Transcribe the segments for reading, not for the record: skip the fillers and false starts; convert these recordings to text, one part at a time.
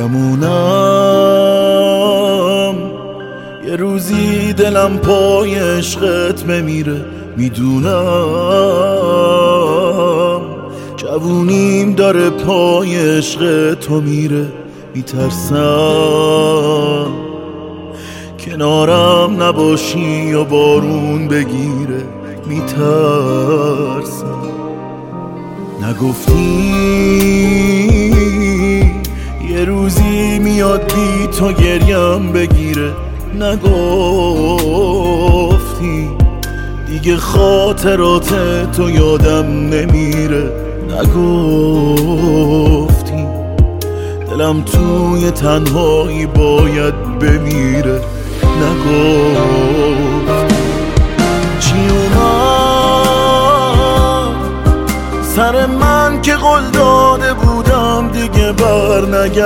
بمونم یه روزی دلم پای عشقت بمیره، میدونم جوونیم داره پای عشق تو میره. میترسم کنارم نباشی و بارون بگیره، میترسم نگفتی یه روزی میاد بی تو گریم بگیره، نگفتی دیگه خاطرات تو یادم نمیره، نگفتی دلم توی تنهایی باید بمیره، نگفتی چی اومد سر من که قول داده بودم دیگه بر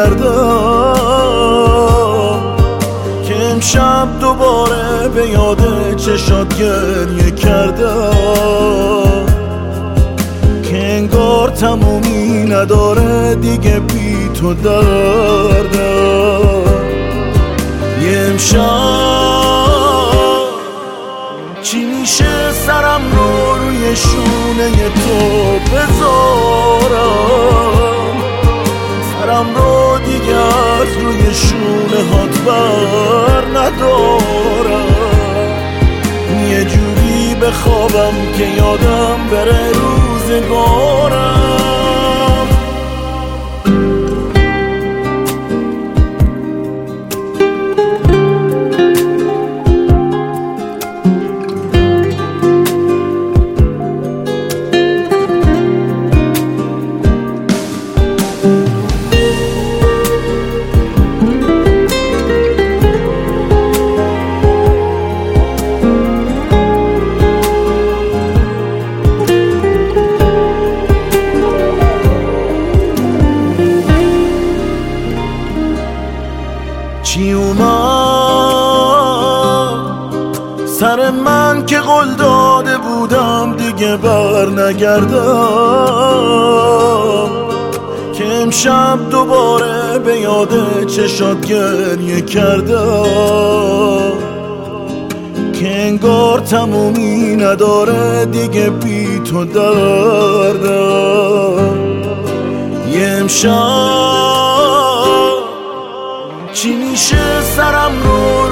نگردم، که امشب دوباره به یاد چشات گریه کردم، که انگار تمومی نداره دیگه بی تو دردم. یه امشب چی میشه سرم رو روی شونه تو بذارم، سرم رو دیگه از روی شونه هات بر ندارم، یه جوری بخوابم که یادم بره روزگارم. چی اومد سر من که قول داده بودم دیگه بر نگردم، که امشب دوباره به یاد چشات گریه کردم، که انگار تمومی نداره دیگه بی تو دردم. یه امشب چی میشه سرم رو